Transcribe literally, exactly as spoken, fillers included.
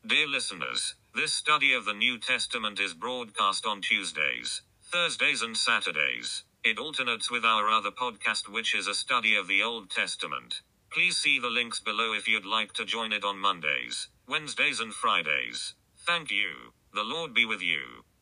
Dear listeners, this study of the New Testament is broadcast on Tuesdays, Thursdays and Saturdays. It alternates with our other podcast, which is a study of the Old Testament. Please see the links below if you'd like to join it on Mondays, Wednesdays and Fridays. Thank you. The Lord be with you.